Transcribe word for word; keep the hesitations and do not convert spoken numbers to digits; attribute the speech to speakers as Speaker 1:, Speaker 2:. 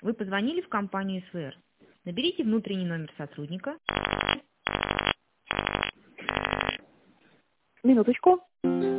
Speaker 1: Вы позвонили в компанию СВР. Наберите внутренний номер сотрудника.
Speaker 2: Минуточку.